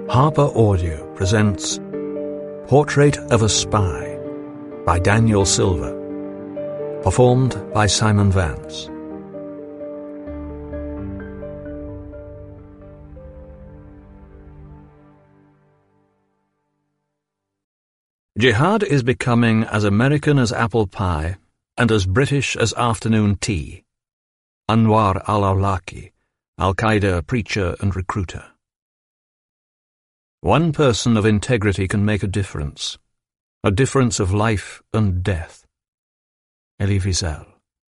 Harper Audio presents Portrait of a Spy by Daniel Silver, performed by Simon Vance. Jihad is becoming as American as apple pie and as British as afternoon tea. Anwar al-Awlaki, Al-Qaeda preacher and recruiter. One person of integrity can make a difference of life and death. Elie Wiesel.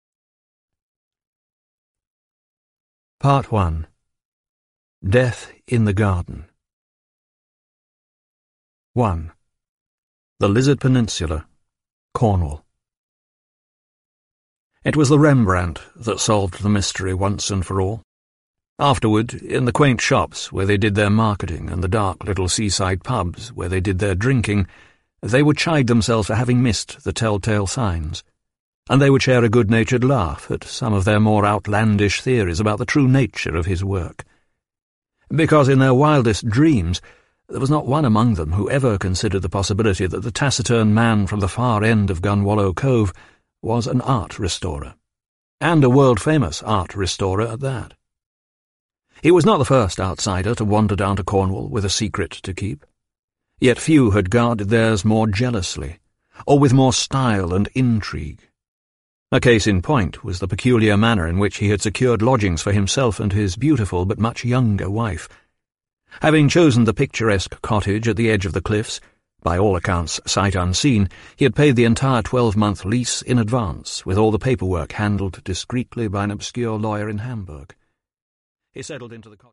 Part 1. Death in the Garden. 1. The Lizard Peninsula, Cornwall. It was the Rembrandt that solved the mystery once and for all. Afterward, in the quaint shops where they did their marketing and the dark little seaside pubs where they did their drinking, they would chide themselves for having missed the telltale signs, and they would share a good-natured laugh at some of their more outlandish theories about the true nature of his work. Because in their wildest dreams, there was not one among them who ever considered the possibility that the taciturn man from the far end of Gunwallow Cove was an art restorer, and a world-famous art restorer at that. He was not the first outsider to wander down to Cornwall with a secret to keep, yet few had guarded theirs more jealously, or with more style and intrigue. A case in point was the peculiar manner in which he had secured lodgings for himself and his beautiful but much younger wife. Having chosen the picturesque cottage at the edge of the cliffs, by all accounts sight unseen, he had paid the entire 12-month lease in advance, with all the paperwork handled discreetly by an obscure lawyer in Hamburg. He settled into the cottage.